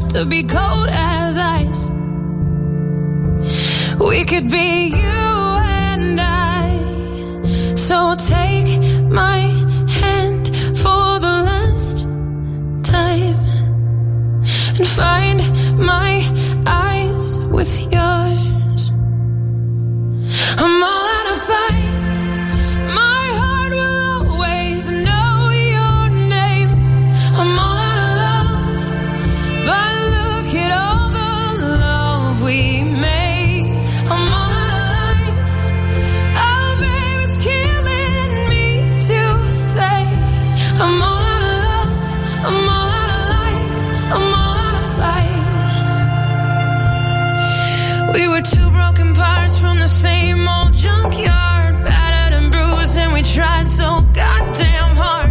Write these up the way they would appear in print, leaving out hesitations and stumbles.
to be cold as ice. We could be you and I. So take my hand for the last time and find my eyes with yours. I'm all out of fight. My heart will always know your name. I'm all out of love, but look at all the love we made. I'm all out of life. Oh, babe, it's killing me to say. I'm all out of love. I'm all out of life. I'm all out of fight. We were two broken parts from the same old junkyard, battered and bruised, and we tried so goddamn hard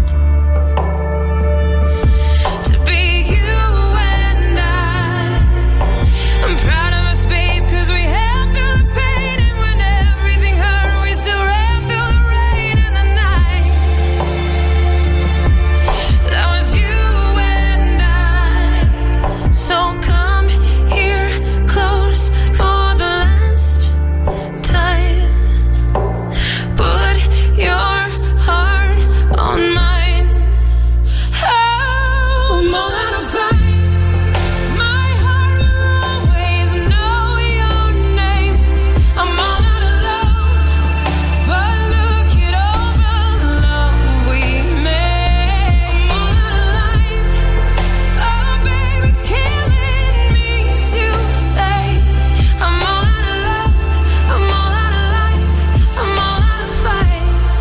to be you and I. I'm proud of us, babe, cause we held through the pain, and when everything hurt, we still ran through the rain and the night. That was you and I. So come here close for the last time. Put your heart on mine. Oh, I'm all out of fight. My heart will always know your name. I'm all out of love, but look at all the love we made. I'm all out of life. Oh, babe, it's killing me to say. I'm all out of love. I'm all out of life. I'm all out of fight.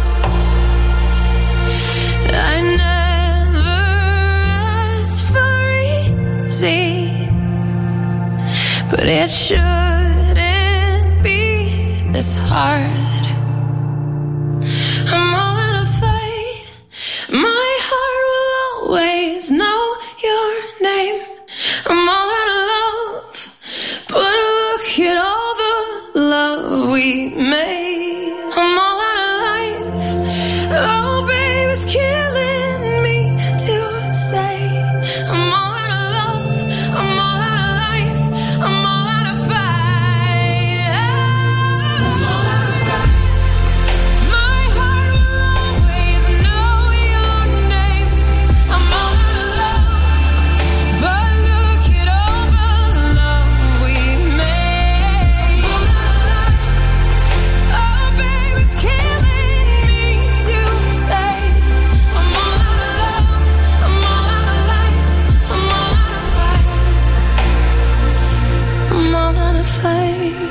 I never asked for easy, but it shouldn't be this hard. I'm all out of fight. My heart will always know your name. I'm all out of love, but look at all the love we made. I'm all out of life. Oh, babe, it's killing me to say. I'm all out of love. I'm all out of life. I'm all out of fight. I'm all out of fight. My heart will always know your name. I'm all out of love, but look at all the love we made. I'm all out of life. Oh, babe, it's killing me to say. I'm all out of love. I'm all out of life. I'm all out of fight. I'm all out of fight.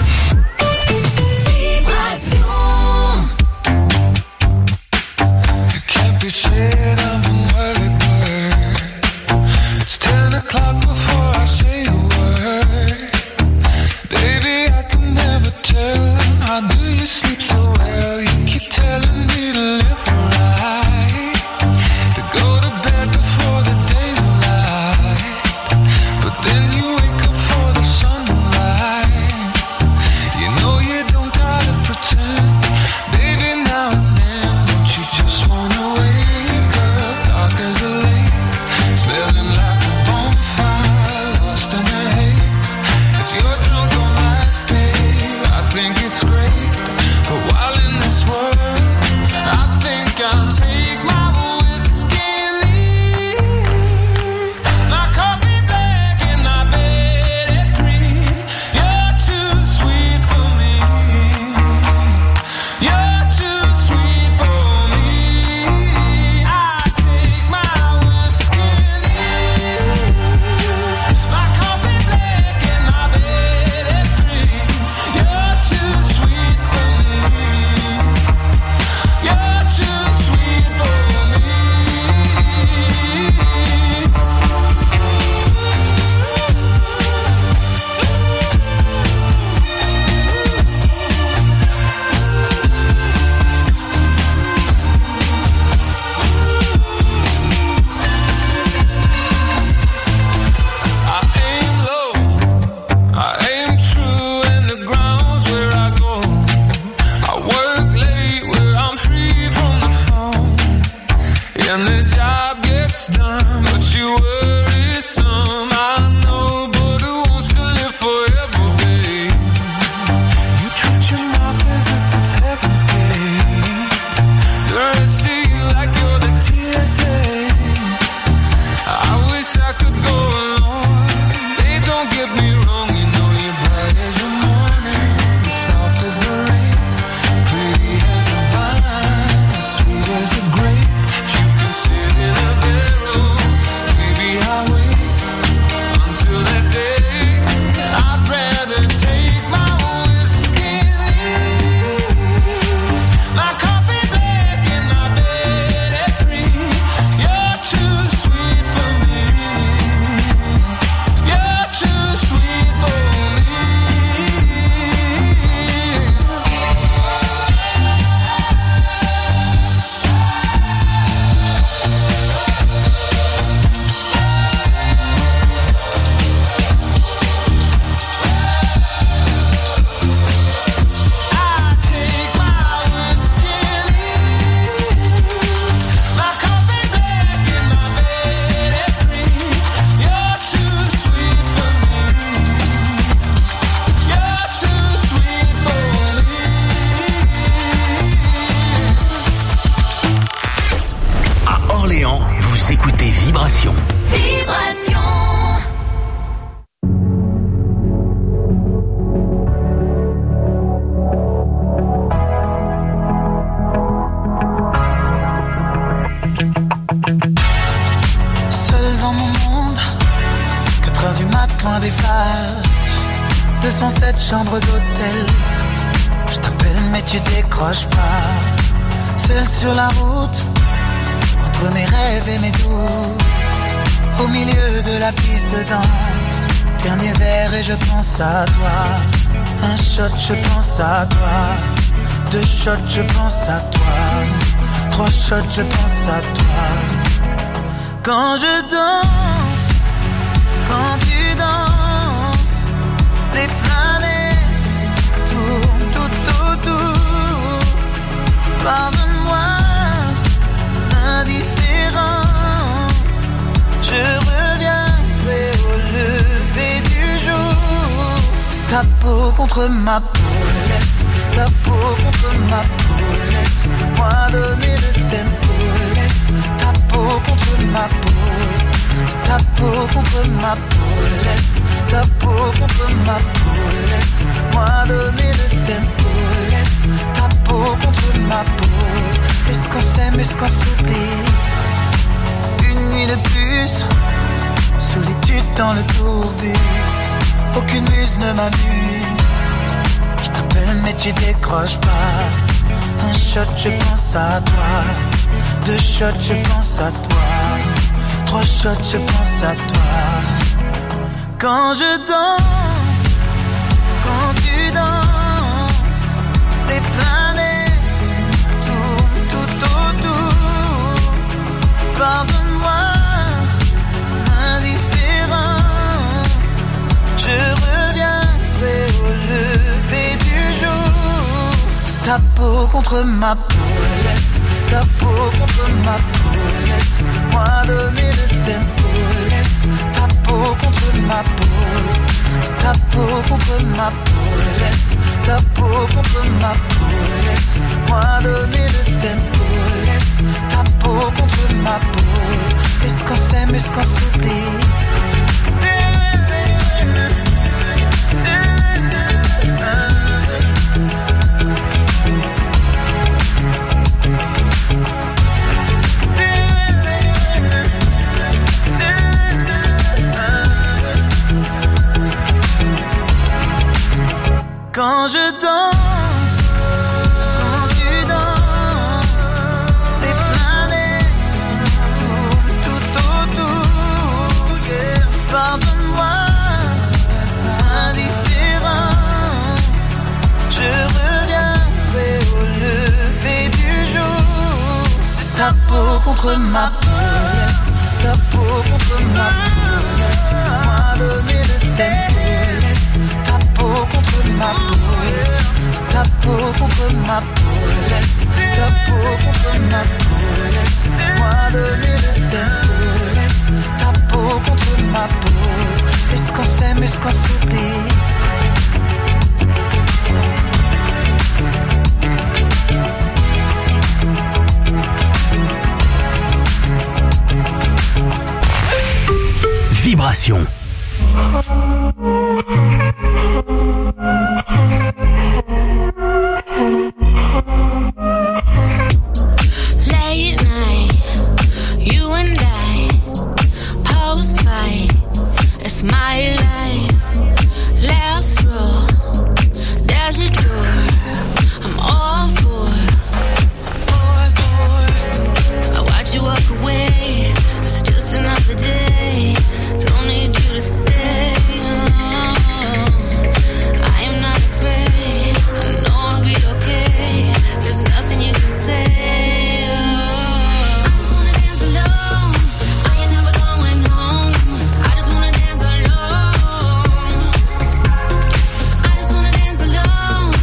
It can't be said I'm an early bird. It's 10 o'clock before I say a word. Baby, I can never tell. How do you sleep so well? You keep telling me to live right, to go to bed before the daylight, but then you wake up for the sunrise. You know you don't gotta pretend. Baby, now and then, don't you just wanna wake up dark as a lake, smelling like a bonfire, lost in a haze. If you're drunk on life, babe, I think it's great. But while in this world, I think I'll take my whiskey and leave. My coffee black and my bed at 3. You're too sweet for me. You're too sweet for me. I take my whiskey and leave. My coffee black and my bed at 3. You're too sweet for me. You're too sweet for me. I aim low, I aim true, and the ground's where I go. I work late where I'm free from the phone, and the job gets done, but you worry some. I Vous écoutez Vibration. Vibration. Seul dans mon monde, 4h du mat, loin des flashs, 207 chambres d'hôtel. Je t'appelle mais tu décroches pas. Seul sur la route, entre mes rêves et mes doutes, au milieu de la piste de danse. Dernier verre et je pense à toi. Un shot, je pense à toi. 2 shots, je pense à toi. 3 shots, je pense à toi. Quand je danse, quand tu danses, les planètes tournent tout autour. Pardonne-moi l'indifférence, je reviendrai au lever du jour. Ta peau contre ma peau, laisse ta peau contre ma peau, laisse-moi donner le tempo, laisse ta peau contre ma peau, ta peau contre ma peau, laisse ta peau contre ma peau, laisse-moi donner le tempo, laisse ta peau contre ma peau. Est-ce qu'on s'aime, est-ce qu'on s'oublie? Une nuit de plus, solitude dans le tourbus, aucune muse ne m'amuse. Je t'appelle mais tu décroches pas. Un shot, je pense à toi. 2 shots, je pense à toi. 3 shots, je pense à toi. Quand je danse, quand tu danses, les planètes tournent tout autour. Pardonne-moi l'indifférence, je reviendrai au lever du jour. Ta peau contre ma peau, laisse ta peau contre ma peau, laisse-moi donner le tempo, laisse ta peau contre ma peau, ta peau contre ma peau, laisse ta peau contre ma peau, laisse-moi donner le tempo, laisse ta peau contre ma peau. Est-ce qu'on s'aime, est-ce qu'on s'oublie? Quand je danse, quand tu danses, les planètes tournent tout autour. Yeah. Pardonne-moi l'indifférence, je reviendrai au lever du jour. Ta peau contre ma peau, laisse ta peau contre ma peau, laisse-moi donner le tempo, laisse ta peau contre ma peau, ta peau contre ma peau, laisse ta peau contre ma peau, laisse-moi donner le tempo, laisse ta peau contre ma peau. Est-ce qu'on s'aime, est-ce qu'on s'oublie? Vibration. Late night, you and I, post fight, it's my life. Last row, there's a door, I'm all for. I watch you walk away, it's just another day. Don't need you to stay. I am not afraid. I know I'll be okay. There's nothing you can say. I just wanna dance alone. I ain't never going home. I just wanna dance alone. I just wanna dance alone.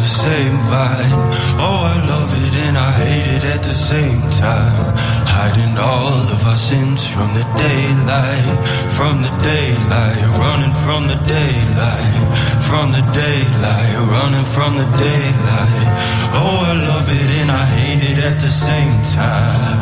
the same vibe. Oh, I love it and I hate it at the same time. Hiding all of our sins from the daylight, from the daylight, running from the daylight, from the daylight, running from the daylight. Oh, I love it and I hate it at the same time.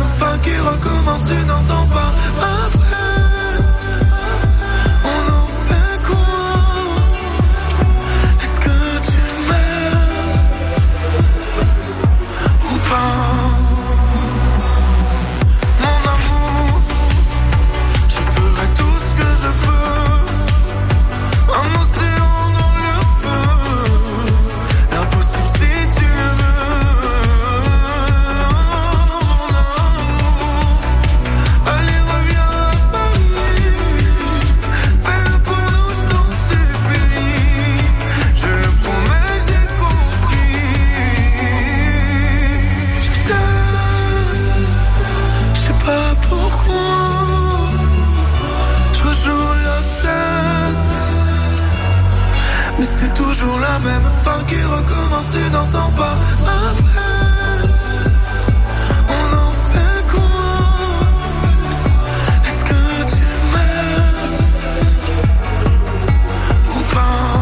même fin qui recommence, tu n'entends pas ma peine. On en fait quoi? Est-ce que tu m'aimes ou pas? Mon amour, je ferai tout ce que je peux. Un océan dans le feu, l'impossible si tu le veux. Mon amour, allez reviens à Paris, fais-le pour nous, je t'en supplie. Je le promets, j'ai compris. Je t'aime, je sais pas pourquoi. Je rejoue la scène, mais c'est toujours la même fin qui recommence, tu n'entends pas ma peine. On en fait quoi? Est-ce que tu m'aimes ou pas?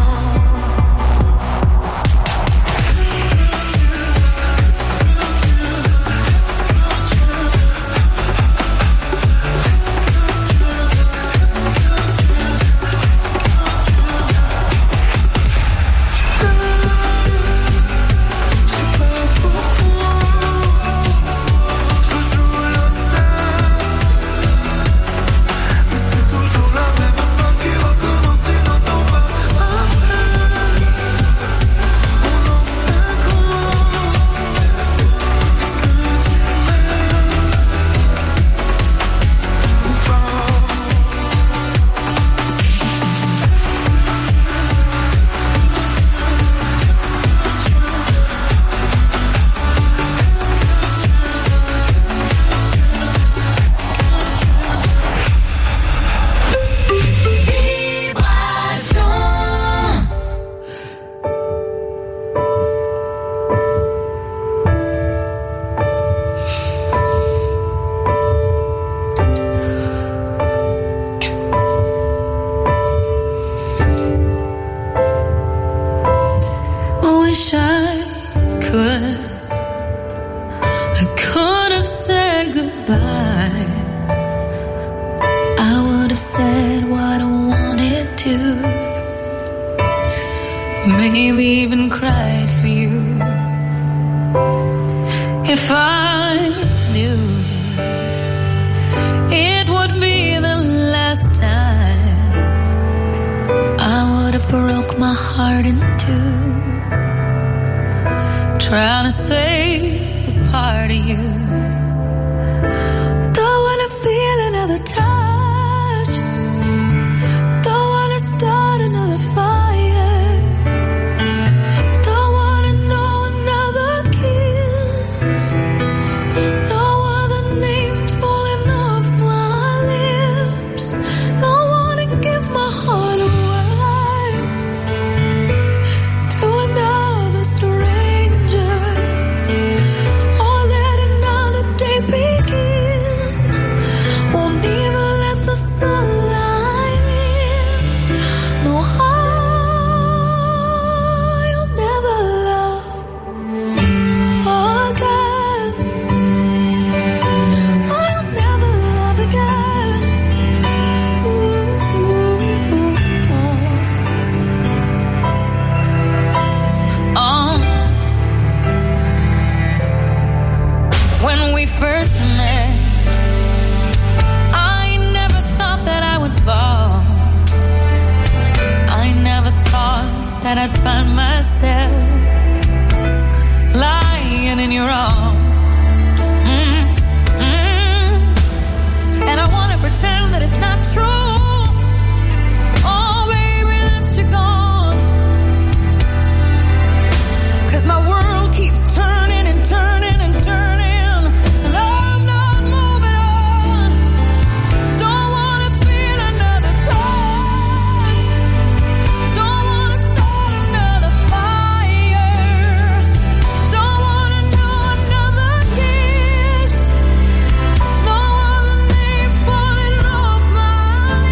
Je sais pas pourquoi. Je rejoue la scène, mais c'est toujours la même fin qui recommence, tu n'entends pas ma peine. On en fait quoi? Est-ce que tu m'aimes ou pas? Wish I could have said goodbye. I would have said what I wanted to. Maybe even cried for you. If I knew it would be the last time, I would have broke my heart in two, trying to save a part of you. Don't wanna feel another touch, don't wanna start another fire, don't wanna know another kiss, no other name falling off my lips. Don't wanna give my heart away to another stranger, or let another day begin. Won't even let the sunlight in. No, I'll never love again. I'll never love again. When we first met, I never thought that I would fall. I never thought that I'd find myself lying in your arms. And I wanna pretend that it's not true. Oh, baby, that you're gone. 'Cause my world keeps turning and turning and turning, and I'm not moving on. Don't wanna feel another touch, don't wanna start another fire, don't wanna know another kiss, no other name falling off my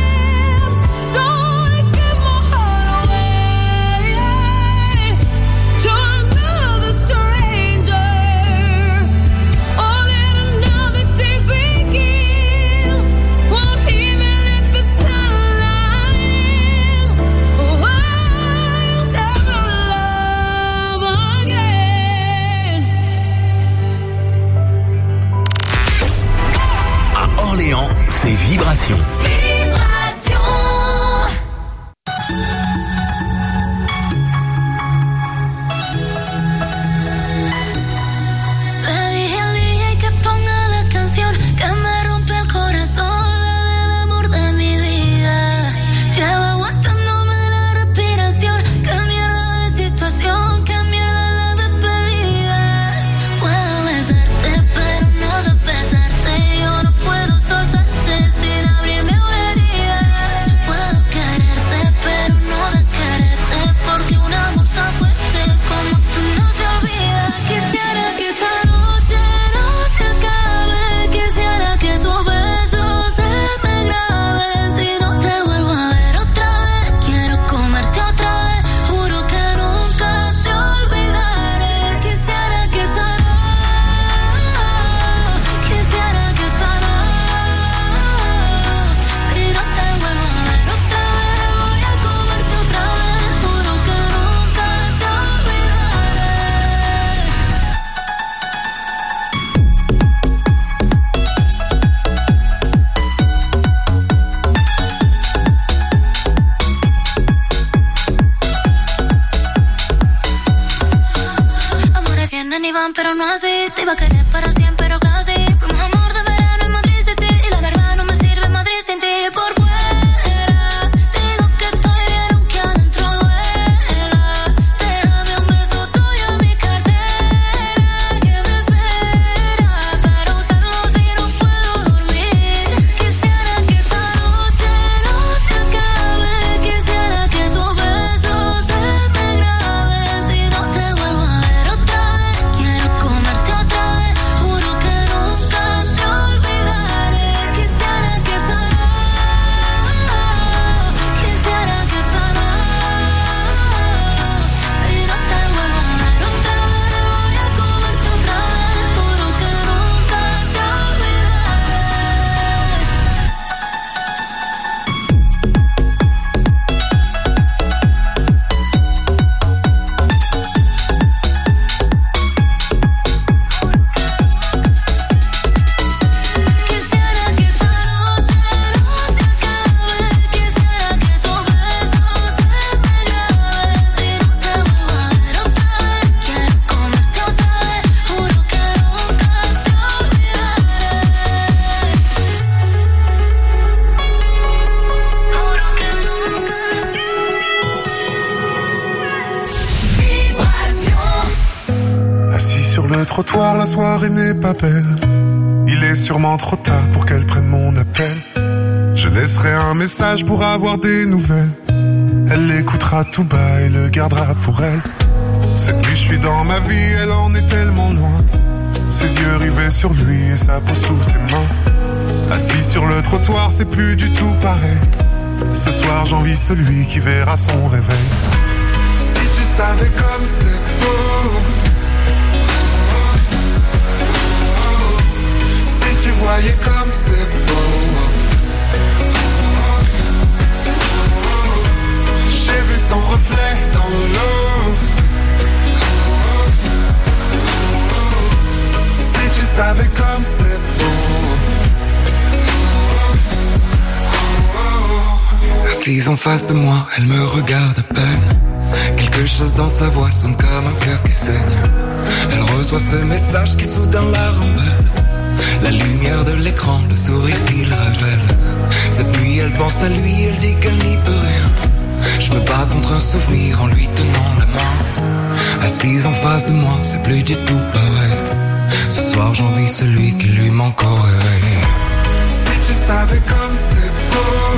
pero no así. Te iba a querer para siempre, pero casi. Fuimos amor de verano en Madrid City. Y la verdad no me sirve Madrid sin ti. Por fuera digo que estoy bien aunque adentro duela. Déjame un beso tuyo en mi cartera que me espera para usarlo si no puedo dormir. Quisiera que esta noche no se acabe. Quisiera que tus besos se me graben. Si no te vuelvo a ver otra vez, quiero comerte otra vez. Juro que nunca te olvidaré. Quisiera que esta si no te vuelvo a ver otra vez, voy a comerte otra vez. Juro que nunca te Quisiera que esta noche no se acabe. Quisiera que tus besos se me graben. Si no te vuelvo a ver otra vez, quiero comerte otra vez. Juro que nunca te olvidaré. Assis sur le trottoir, la soirée n'est pas belle. Il est sûrement trop tard pour qu'elle prenne mon appel. Je laisserai un message pour avoir des nouvelles. Elle l'écoutera tout bas et le gardera pour elle. Cette nuit je suis dans ma vie, elle en est tellement loin. Ses yeux rivés sur lui et sa peau sous ses mains. Assis sur le trottoir, c'est plus du tout pareil. Ce soir j'envie celui qui verra son réveil. Si tu savais comme c'est beau. Si tu voyais comme c'est beau. J'ai vu son reflet dans l'eau. Si tu savais comme c'est beau. Assise en face de moi, elle me regarde à peine. Quelque chose dans sa voix sonne comme un cœur qui saigne. Elle reçoit ce message qui soudain la rembelle. La lumière de l'écran, le sourire qu'il révèle. Cette nuit elle pense à lui, elle dit qu'elle n'y peut rien. Je me bats contre un souvenir en lui tenant la main. Assise en face de moi, c'est plus du tout pareil. Ce soir j'envie celui qui lui manque au réveil. Si tu savais comme c'est beau.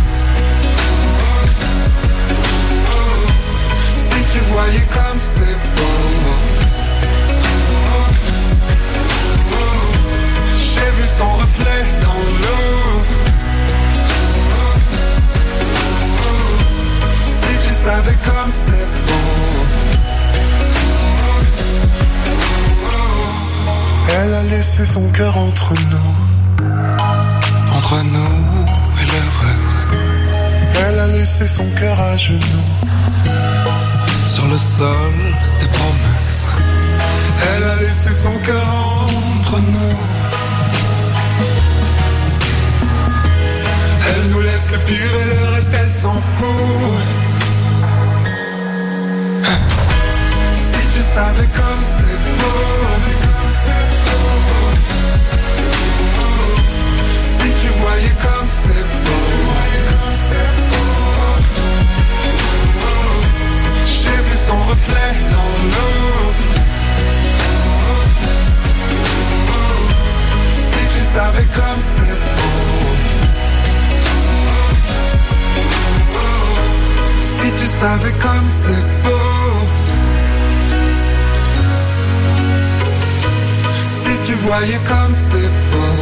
Si tu voyais comme c'est beau. J'ai vu son reflet dans l'eau. Si tu savais comme c'est beau. Elle a laissé son cœur entre nous. Entre nous et le reste. Elle a laissé son cœur à genoux. Sur le sol des promesses. Elle a laissé son cœur entre nous. Elle nous laisse le pire et le reste elle s'en fout. Si tu savais comme c'est beau. Si tu voyais comme c'est beau. J'ai vu son reflet dans l'eau. Si tu savais comme c'est beau. Si tu savais comme c'est beau. Si tu voyais comme c'est beau.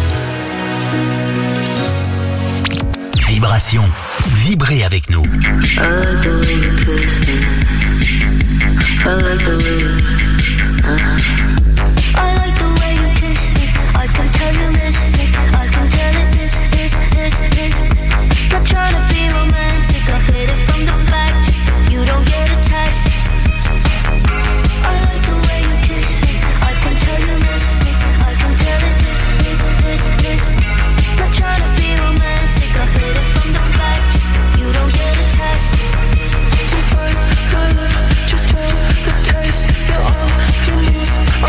Vibration. Vibrez avec nous. I like the way you kiss me. I like the way you I like the way you kiss me. I can tell you miss it. I can tell it is. Not trying to be romantic. I hit it from the back just so you don't get attached. I like the way you kiss me. I can tell you miss it. I can tell it is. Not trying to be romantic. I hit it from the back just so you don't get attached. You bite my lip just for the taste. You're all you need. I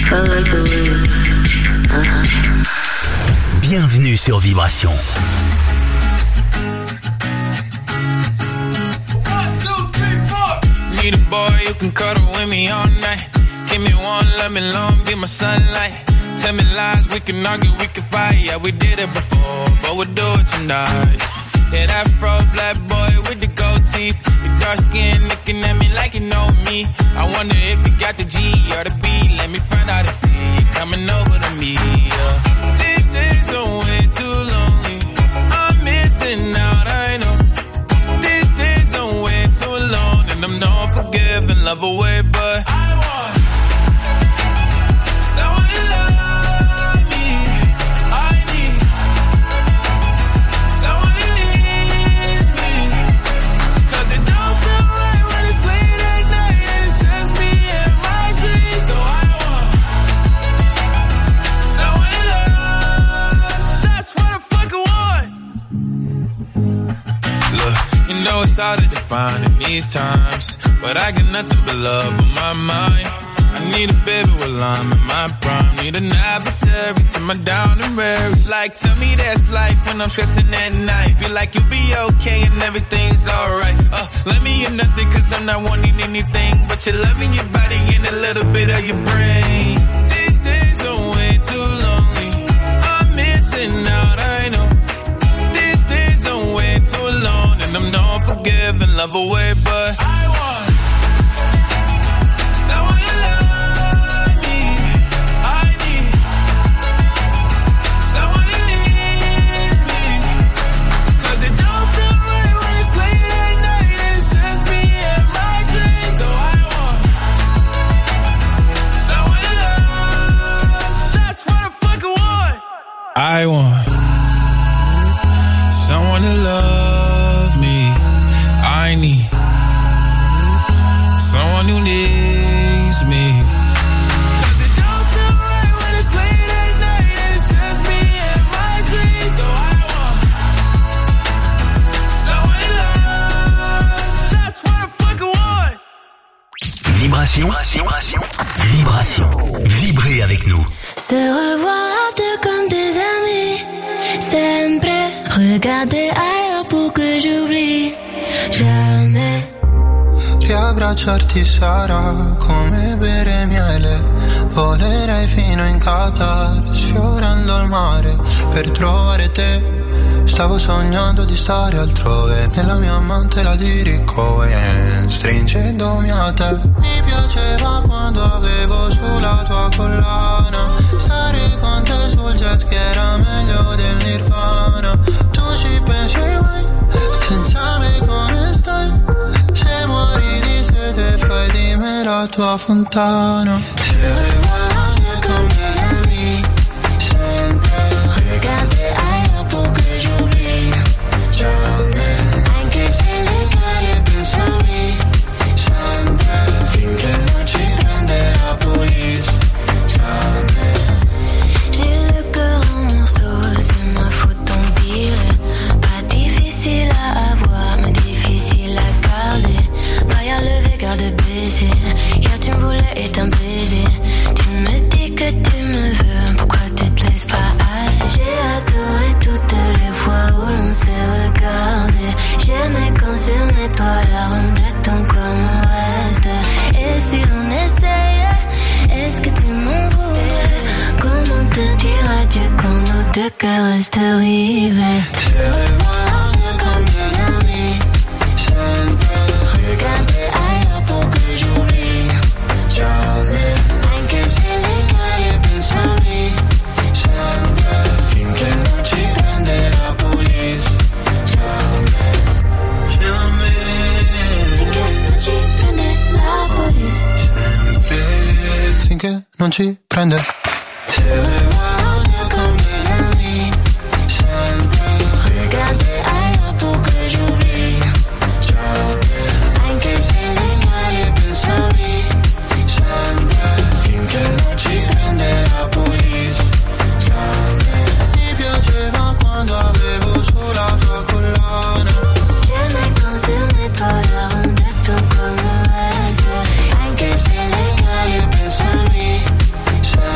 Bienvenue sur Vibration. Need a boy who can cuddle with me all night. Give me one, let me long, be my sunlight. Tell me lies, we can argue, we can fight. Yeah, we did it before, but we'll do it tonight. Yeah, that fro black boy with the gold teeth. Your dark skin looking at me like you know me. I wonder if you got the G or the B. Let me find out and see you coming over to me. Yeah. These days are way too lonely. I'm missing out, I know. These days are way too alone, and I'm not forgiving, love away, but I want someone to love me. I need someone who needs me, 'cause it don't feel right when it's late at night and it's just me and my dreams. So I want someone to love. That's what I fucking want. Look, you know it's hard to define in these times, but I got nothing but love on my mind. I need a baby while I'm in my prime. Need an adversary to my down and weary. Like, tell me that's life when I'm stressing at night. Be like, you'll be okay and everything's alright. Let me in nothing 'cause I'm not wanting anything but your love in your body and a little bit of your brain. These days are way too lonely. I'm missing out, I know. These days are way too alone, and I'm not forgiving, love away, but I want someone to love me. I need someone who needs me, 'cause it don't feel right when it's late at night and it's just me and my dreams. So I want someone to love. That's what I fucking want. I want someone to love me. I need someone who needs me, 'cause it don't feel right when it's late at night and it's just me and my dreams. So I want someone to love. That's what I fucking want. Vibration. Vibrez avec nous. Se revoir à deux comme des amis. Sempre regarder ailleurs pour que j'oublie. Jamais. Riabbracciarti sarà come bere miele. Volerei fino in Qatar, sfiorando il mare per trovare te. Stavo sognando di stare altrove, nella mia amante la dirico e stringendomi a te. Mi piaceva quando avevo sulla tua collana, stare con te sul jet ski era meglio del Nirvana. Tu ci pensi mai, senza me come stai? Se muori di sete fai di me la tua fontana. Se revoilà comme des amis, sempre regarder ailleurs pour que j'oublie. Jamais, anche se le cade pensami, sempre finché non ci prende la police. Jamais. J'ai le cœur en morceaux, c'est ma faute on dirait. Pas difficile à avoir, mais difficile à garder. Derrière le garde baiser, hier tu me voulais et t'un baiser. Tu me dis que tu me veux, pourquoi tu te laisses pas aller? J'ai adoré toutes les fois où l'on s'est regardé. J'aimais quand sur mes toits l'arôme de ton corps me reste. Et si l'on essayait, est-ce que tu m'en voudrais? Comment te dire adieu quand nos deux cœurs restent rivés? Se revoir comme des amis, sempre regarder ailleurs pour que j'oublie. Jamais, anche se le cade pensami, sempre finché non ci prende la police. Jamais, finché non ci prende la police. Finché non ci prende. Se revoir comme des amis, sempre regarder ailleurs pour que j'oublie. Jamais, anche se le cade pensami, sempre finché non ci prende la police. Jamais. Mi piaceva quando avevo sulla tua collana. J'aimais quand sur mes toits l'arôme de ton corps me reste. Anche se le cade pensami, sempre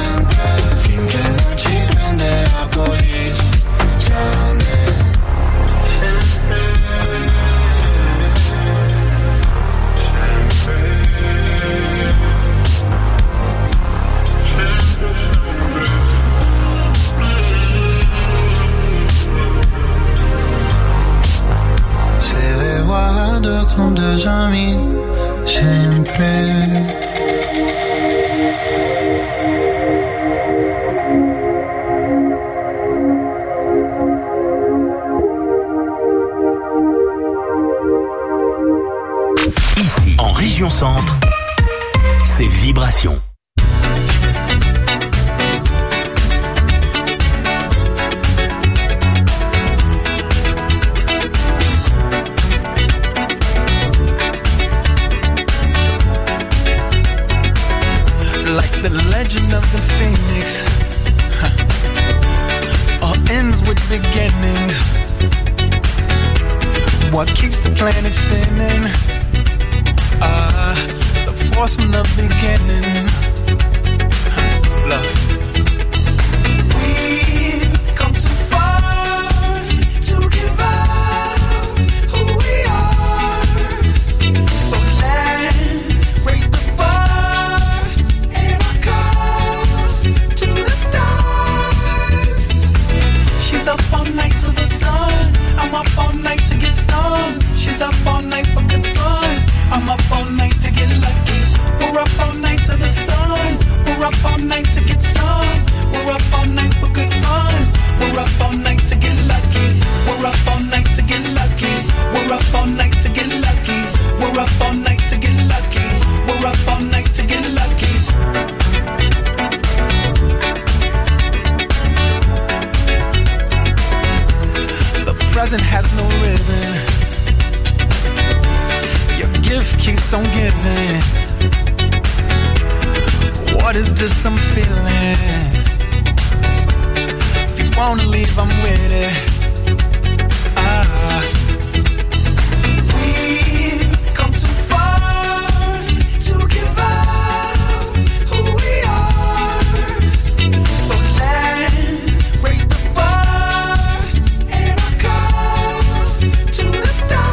c'est Vibration. Like the legend of the phoenix, all ends with beginnings. What keeps the planet spinning? The force from the beginning. Love. We've come too far to give up who we are. So let's raise the bar and our cups to the stars. She's up all night to the sun. I'm up all night to get some. She's up all night for good fun. I'm up all night to get lucky. We're up all night to the sun. We're up all night to get some. We're up all night for good fun. We're up all night to get lucky. We're up all night to get lucky. We're up all night to get lucky. We're up all night to get lucky. We're up all night to get lucky. The present has no ribbon. Your gift keeps on giving. What is this I'm feeling? If you wanna leave, I'm with it. We've come too far to give up who we are. So let's raise the bar and our cups to the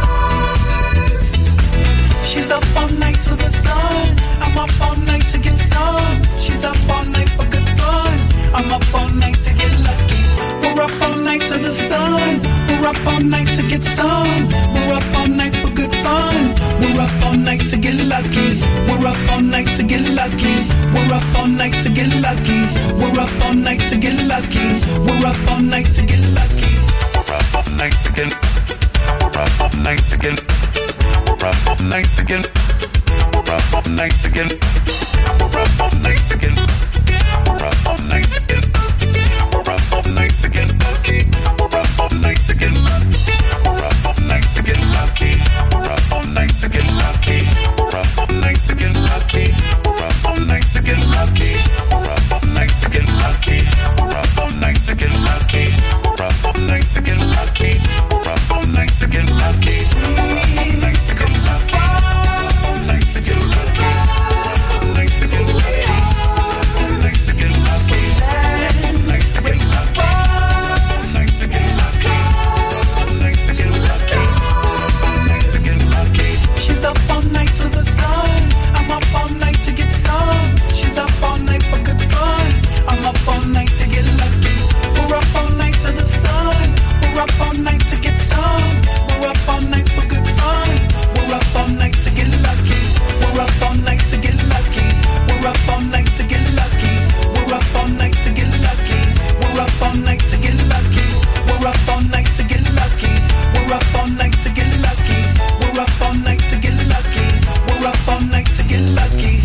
stars. She's up all night to the sun. I'm up all night to get some. She's up all night for good fun. I'm up all night to get lucky. We're up all night to the sun. We're up all night to get some. We're up all night for good fun. We're up all night to get lucky. We're up all night to get lucky. We're up all night to get lucky. We're up all night to get lucky. We're up all night to get lucky. We're up all night to get. We're up all night to get. We're up all night to get. We're up all night to get. We're up all night to get. We're up all night to get. We're up all night to get lucky. We're up all night to get lucky. We're up all night to get lucky. We're up all night to get lucky. We're up all night to get lucky. We're up all night to get lucky. We're up all night to get lucky. We're up all night to get lucky. We're up all night to get lucky. We're up all night to get lucky. All night to get lucky. All night to get lucky. All night to get lucky. All night to get lucky. All night to get lucky. All night to get lucky. All night to get lucky. All night to get lucky. She's up all night to the sun. I'm up all night to get some. She's up all night for good fun. I'm up all night to get lucky. We're up all night to the sun. We're up all night to get some. We're up all night for good fun. We're up all night to get lucky. We're up all night to get lucky. We're up all night to get lucky. We're up all night to get lucky. We're up all night to get lucky. We're up all night to get lucky. We're up all night to get lucky. We're up all night to get lucky. We're up all night to get lucky.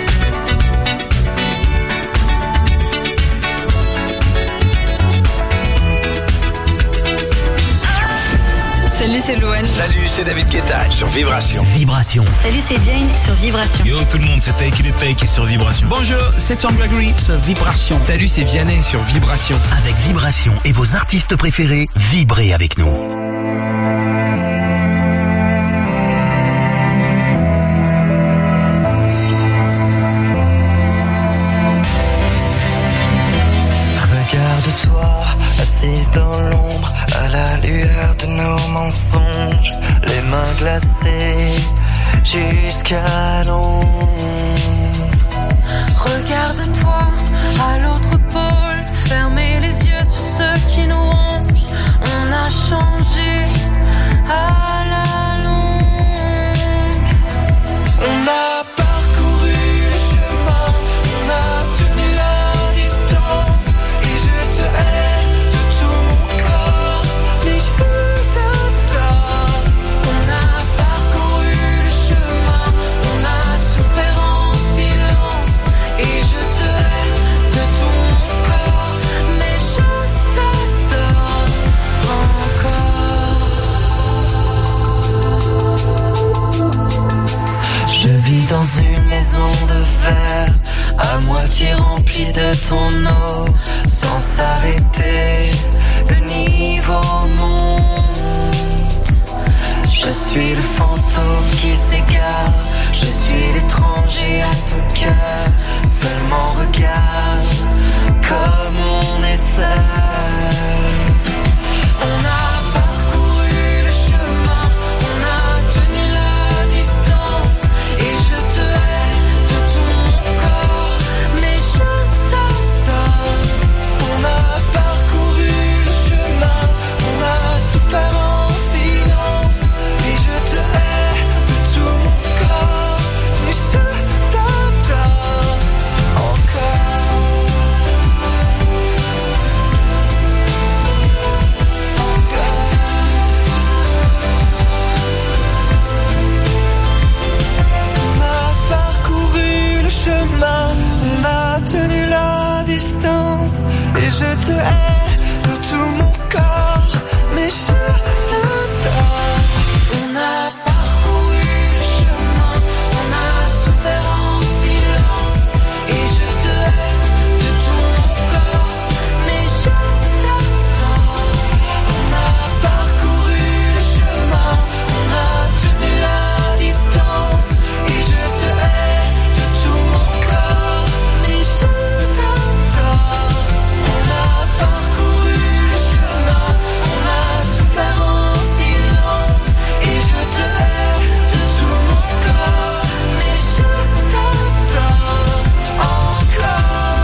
Salut, c'est Louane. Salut, c'est David Guetta sur Vibration. Vibration. Salut, c'est Jane sur Vibration. Yo tout le monde, c'est Take It Take sur Vibration. Bonjour, c'est Tom Gregory sur Vibration. Salut, c'est Vianney sur Vibration. Avec Vibration et vos artistes préférés, vibrez avec nous. Regarde-toi, assise dans l'ombre, à la lueur de nos mensonges, les mains glacées jusqu'à l'ombre. Regarde-toi à l'autre pôle, fermer les yeux sur ceux qui nous rongent. On a changé à la longue. On a parcouru le chemin, on a tenu la distance, et je te hais de tout mon corps, mais je t'adore. On a parcouru le chemin, on a maison de verre, à moitié remplie de ton eau, sans s'arrêter, le niveau monte. Je suis le fantôme qui s'égare, je suis l'étranger à ton cœur. Seulement regarde comme on est seul. On a parcouru le chemin, on a tenu la distance, et je te hais de tout mon corps, mais je t'adore. On a parcouru le chemin, on a souffert en silence, et je te hais de tout mon corps, mais je t'adore encore. On a tenu la distance, et je te hais de tout mon corps, mais je t'adore. On a parcouru le chemin, on a souffert en silence, et je te hais de tout mon corps, mais je t'adore. On a parcouru le chemin, on a tenu la distance, et je te hais de tout mon corps, mais je t'adore. On a parcouru le chemin, on a souffert en silence, et je te hais de tout mon corps, mais je t'adore encore,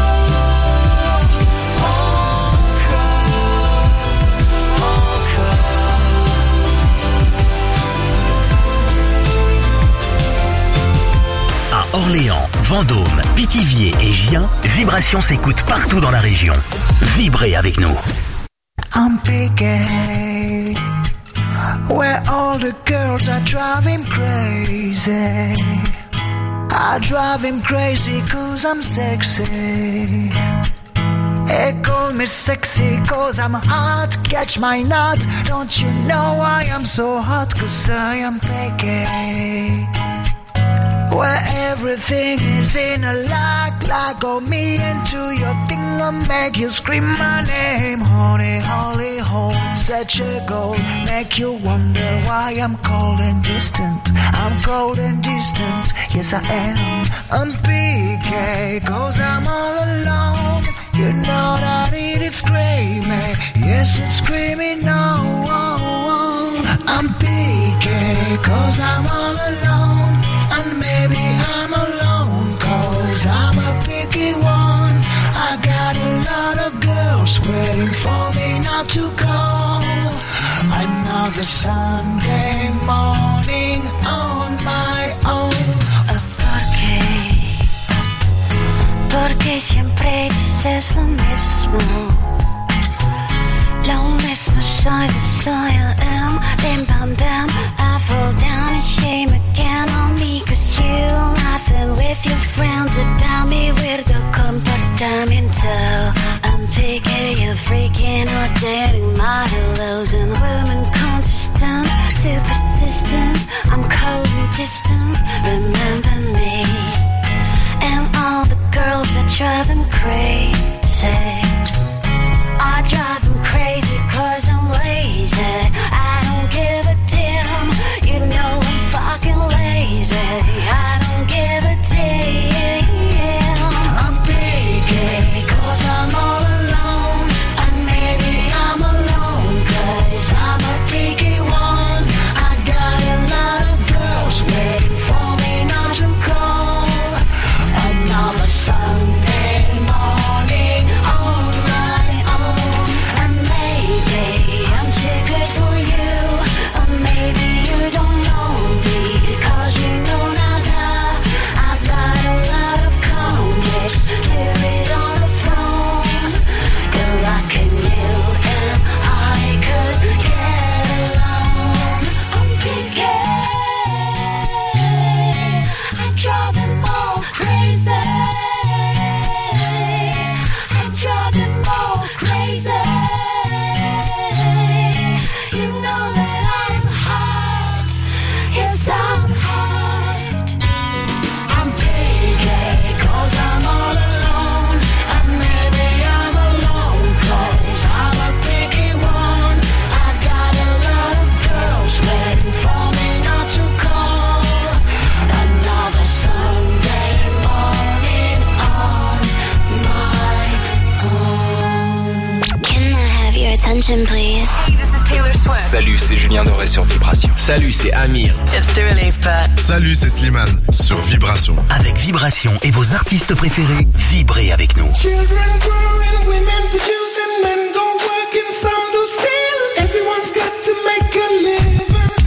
À Orléans, Vendôme, Pithiviers et Gien, Vibration s'écoute partout dans la région. Vibrez avec nous. I'm picky, where all the girls are driving crazy. I drive him crazy cause I'm sexy. They call me sexy cause I'm hot, catch my nut. Don't you know I am so hot cause I am picky, where everything is in a like on me into your finger, make you scream my name. Honey, holy hole, such a goal, make you wonder why I'm cold and distant. I'm cold and distant, yes I am. I'm PK, cause I'm all alone. You know that it's screaming, yes it's screaming no. I'm PK, cause I'm all alone. And maybe I'm alone, cause I'm a picky one. I got a lot of girls waiting for me not to call. Another Sunday morning on my own. Porque siempre dices lo mismo. Lo mismo soy I am. Bim bam bam, I fall down in shame again on me. Cause you laughing with your friends about me. Weirdo comportamiento. I'm taking you freaking out, dating my hellos. And women consistent, too persistent. I'm cold and distant, remember me. And all the girls that drive them crazy. I drive them crazy cause I'm lazy. I don't give a damn, you know I'm fucking lazy. I don't give a damn. I'm picky cause I'm all alone. And maybe I'm alone cause I'm a picky one. I've got a lot of girls waiting for me not to attention, please. Hey, this is Taylor Swift. Salut, c'est Julien Doré sur Vibration. Salut, c'est Amir. It's Dua Lipa. Salut, c'est Slimane sur Vibration. Avec Vibration et vos artistes préférés, vibrez avec nous. Children growing, women producing, men go working, some do stealing. Everyone's got to make a living.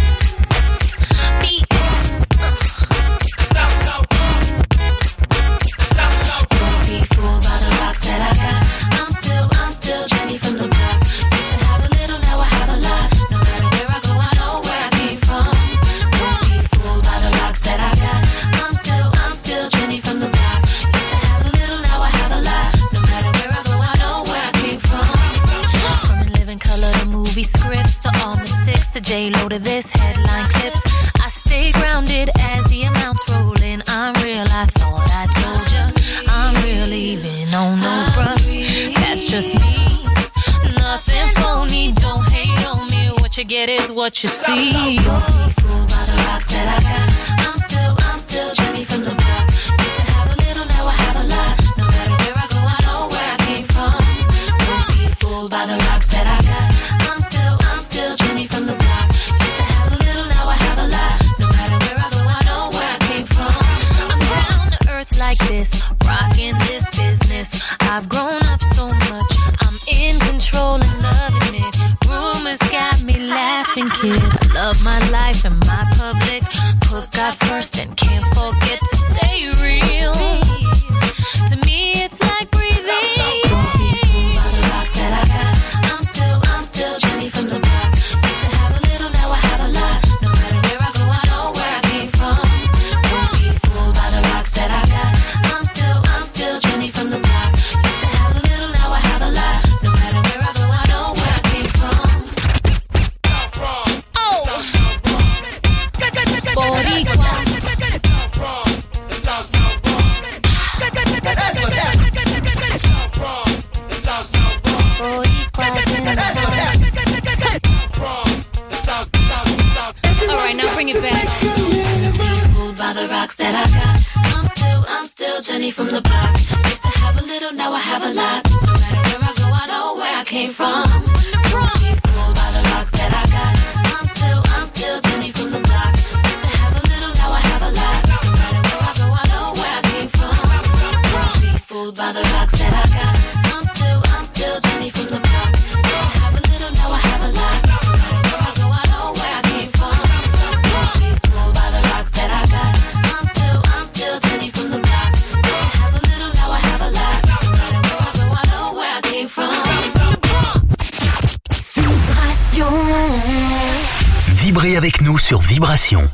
J-Lo to this headline clips. I stay grounded as the amounts roll in. I'm real, I thought I told ya. I'm real even, oh no bruh. That's just me. Nothing phony, don't hate on me. What you get is what you see. Don't be fooled by the rocks that I got. I'm still Jenny from the block. Used to have a little, now I have a lot. No matter where I go, I know where I came from. Don't be fooled by the rocks that I got. I'm still Jenny from the block. Like this, rocking this business. I've grown up so much, I'm in control and loving it. Rumors got me laughing, kid. I love my life and my public. Put God first and can't forget to stay real. To me, it's like breathing. Don't be fooled by the rocks that I got. I'm still Jenny from the block. Used to have a little, now I have a lot. No matter where I go, I know where I came from. Don't be fooled by the rocks that I got. I'm still Jenny from the block. Used to have a little, now I have a lot. No matter where I go, I know where I came from. Oh, Boricua. Boricua's in the house. Alright, now bring it back. Fooled by the rocks that I got. I'm still Jenny from the block. Used to have a little, now I have a lot. No matter where I go, I know where I came from. Don't be fooled by the rocks that I got. I'm still Jenny from the block. Used to have a little, now I have a lot. No matter where I go, I know where I came from. Don't be fooled by the rocks that I got. I'm still Jenny from the block. Used to have a little, now I have a lot. No matter where I go, I know where I came from. Don't be fooled by the rocks that I got. I'm still Jenny from the block. Used to have a little, now I have a lot. No matter where I go, I know where I came from. Vibration. Vibrez avec nous sur Vibration.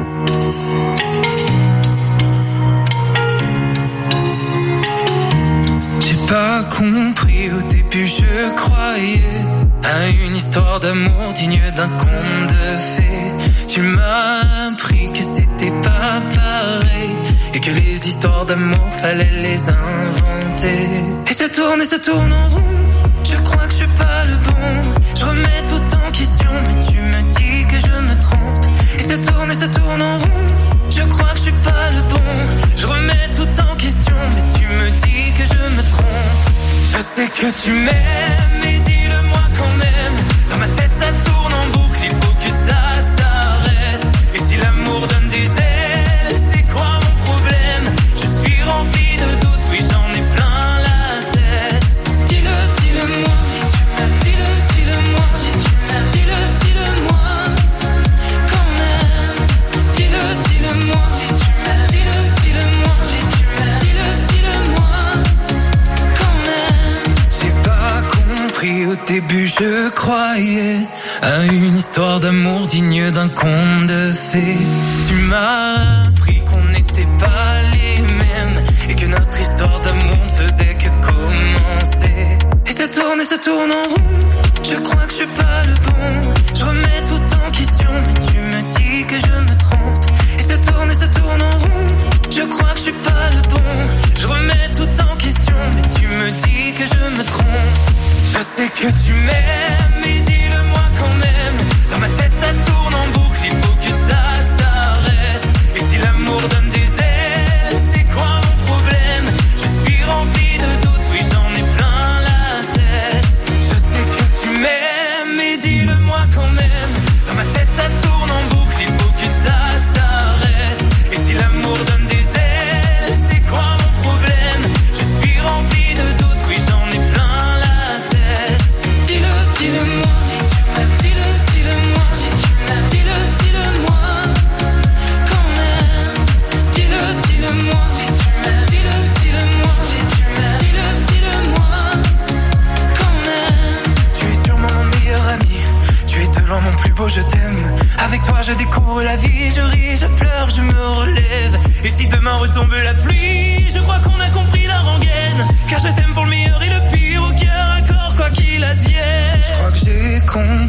J'ai pas compris au début, je croyais à une histoire d'amour digne d'un conte de fées. Tu m'as appris que c'était pas pareil et que les histoires d'amour fallait les inventer. Et ça tourne en rond. Je crois que je suis pas le bon. Je remets tout en question, mais tu me dis que je me trompe. Et ça tourne en rond. Je crois que je suis pas le bon. Je remets tout en question, mais tu me dis que je me trompe. Je sais que tu m'aimes, mais dis-le-moi quand même. Dans ma tête ça tourne en boucle, il faut que ça s'arrête. Et si l'amour donne des ailes, c'est quoi mon problème? Je suis rempli de doutes, oui j'en ai plein la tête. Dis-le-moi, dis-le-moi, dis-le-moi, quand même. Dis-le-moi, dis-le-moi, dis-le-moi, quand même. J'ai pas compris au début, je croyais à une histoire d'amour digne d'un conte de fées. Tu m'as appris qu'on n'était pas les mêmes et que notre histoire d'amour ne faisait que commencer. Et ça tourne en rond. Je crois que je suis pas le bon. Je remets tout en question, mais tu me dis que je me trompe. Et ça tourne en rond. Je crois que je suis pas le bon. Je remets tout en question, mais tu me dis que je me trompe. Je sais que tu m'aimes, mais dis-le-moi quand même. Dans ma tête ça tourne en boucle, il faut que ça s'arrête. Et si l'amour donne des ailes, c'est quoi mon problème? Je suis rempli de doutes, oui j'en ai plein la tête. Je sais que tu m'aimes.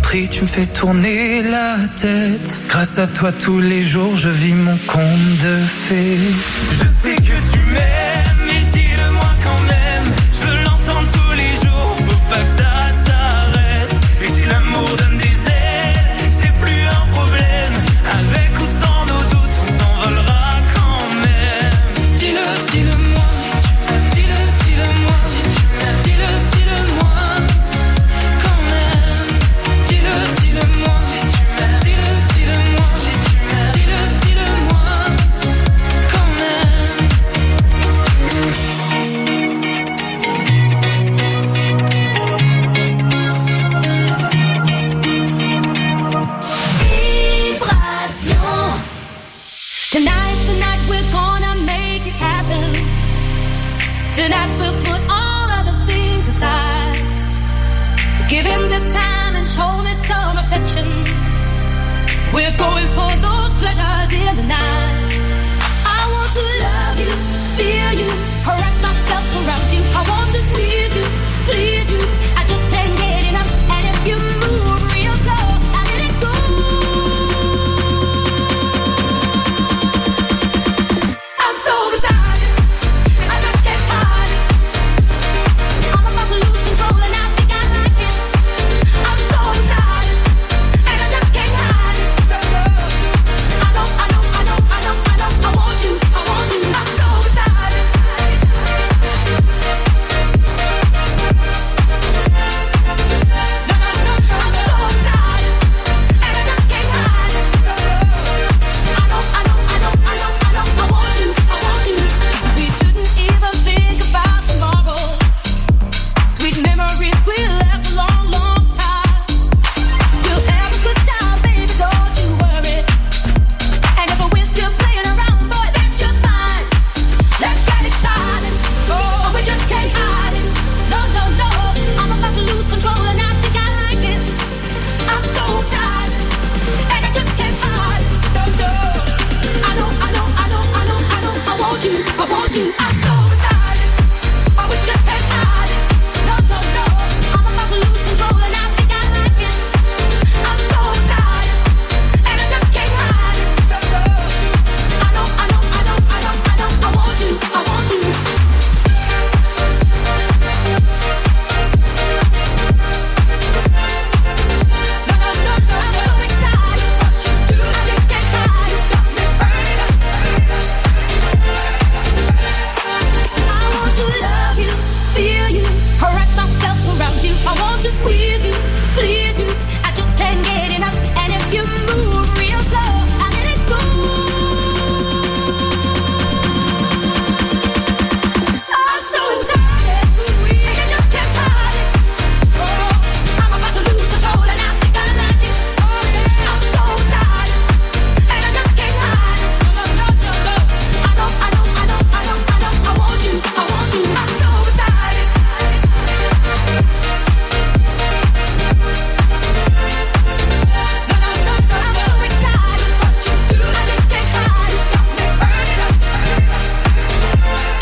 compris, tu me fais tourner la tête. Grâce à toi tous les jours je vis mon conte de fées. Je sais que tu m'aimes, mais dis-le-moi quand même. Je veux l'entendre tous les jours, faut pas que ça s'arrête. Et si l'amour donne des ailes, c'est plus un problème. Avec ou sans nos doutes, on s'envolera quand même. Dis-le, dis-le-moi. Dis-le, dis-le-moi. Dis-le, dis-le-moi. Quand même. Dis-le, dis-le-moi. Dis-le, dis-le-moi. Dis-le, dis-le-moi. Quand même. Vibration. Tonight's the night we're gonna make it happen. Tonight we'll put all other things aside. Give him this time and show me some affection. We're going for those pleasures in the night.